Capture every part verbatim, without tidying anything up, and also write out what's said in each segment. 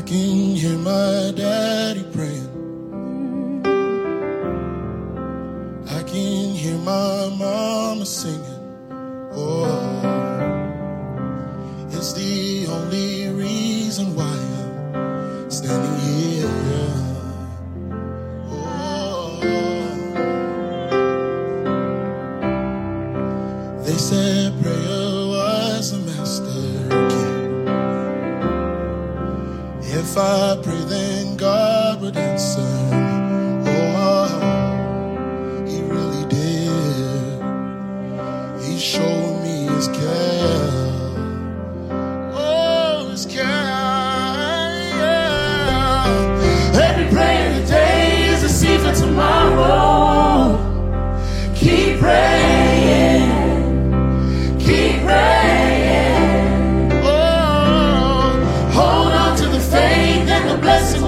can hear my daddy praying. I can hear my mama singing. Oh, it's the only reason why I'm standing here. Oh, they said prayer was a master key. If I pray, then God would answer me. Oh, He really did. He showed me His care. Oh, His care. Yeah. Every prayer today is a seed for tomorrow. Keep praying. Keep praying. Oh, hold on to the faith and the blessing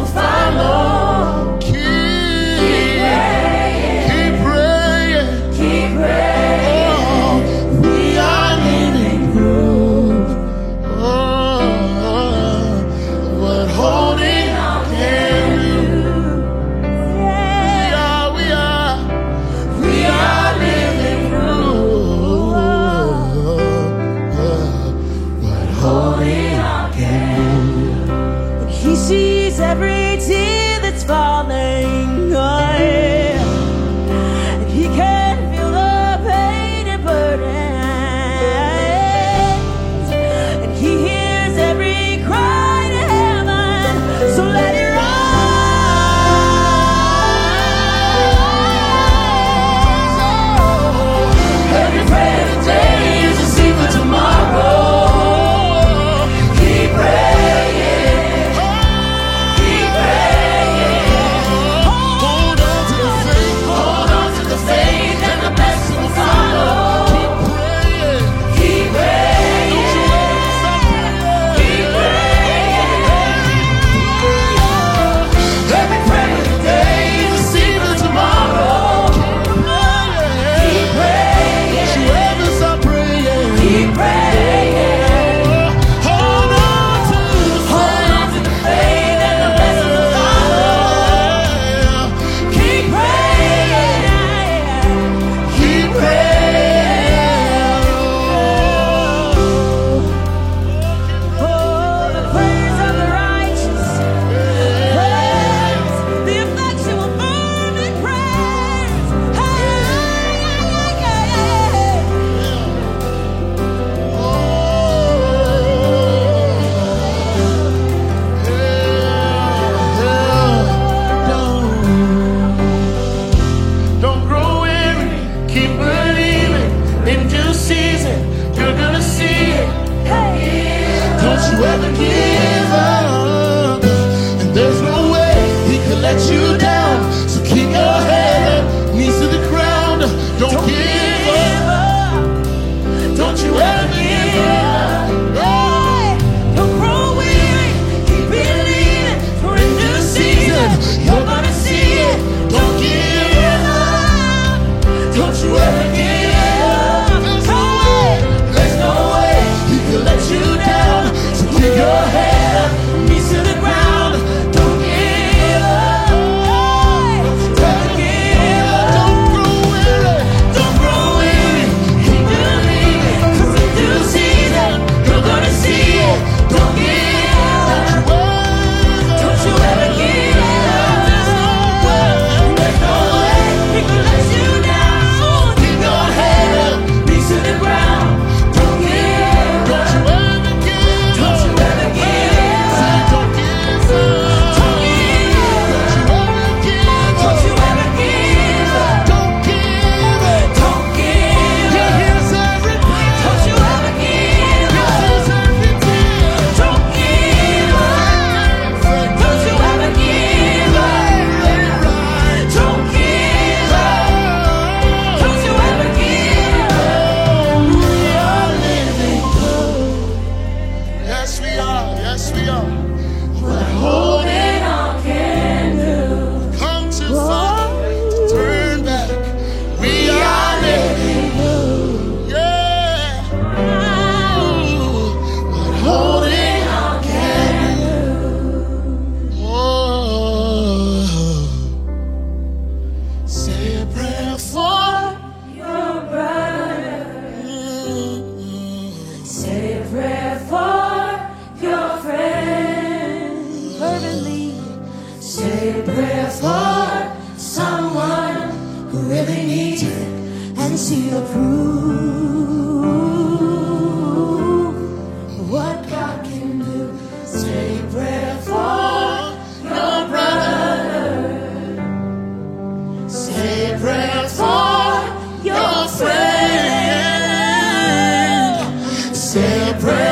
prayer for someone who really needs it and see the proof of what God can do. Say a prayer for your brother. Say a prayer for your friend. Say a prayer